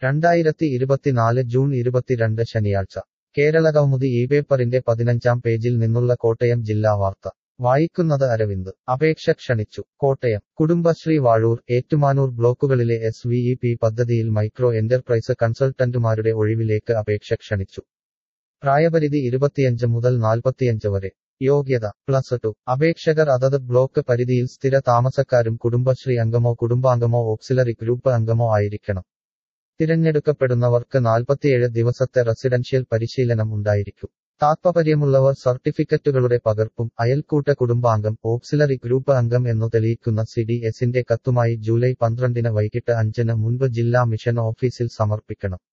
2024 June 22 ശനിയാഴ്ച കേരളകൗമുദി പേപ്പറിന്റെ 15-ാം പേജിൽ നിന്നുള്ള കോട്ടയം ജില്ലാ വാർത്ത വായിക്കുന്നത് അരവിന്ദ്. അപേക്ഷ ക്ഷണിച്ചു. കോട്ടയം. കുടുംബശ്രീ വാഴൂർ, ഏറ്റുമാനൂർ ബ്ലോക്കുകളിലെ SVEP പദ്ധതിയിൽ മൈക്രോ എന്റർപ്രൈസ് കൺസൾട്ടന്റുമാരുടെ ഒഴിവിലേക്ക് അപേക്ഷ ക്ഷണിച്ചു. പ്രായപരിധി 25 മുതൽ 45 വരെ. യോഗ്യത +2. അപേക്ഷകർ അതത് ബ്ലോക്ക് പരിധിയിൽ സ്ഥിര താമസക്കാരും കുടുംബശ്രീ അംഗമോ കുടുംബാംഗമോ ഓക്സിലറി ഗ്രൂപ്പ് അംഗമോ ആയിരിക്കണം. തിരഞ്ഞെടുക്കപ്പെടുന്നവർക്ക് 47 ദിവസത്തെ റെസിഡൻഷ്യൽ പരിശീലനം ഉണ്ടായിരിക്കും. താത്പര്യമുള്ളവർ സർട്ടിഫിക്കറ്റുകളുടെ പകർപ്പും അയൽക്കൂട്ട കുടുംബാംഗം, ഓക്സിലറി ഗ്രൂപ്പ് അംഗം എന്നു തെളിയിക്കുന്ന CDSന്റെ കത്തുമായി ജൂലൈ 12 വൈകിട്ട് 5 മുൻപ് ജില്ലാ മിഷൻ ഓഫീസിൽ സമർപ്പിക്കണം.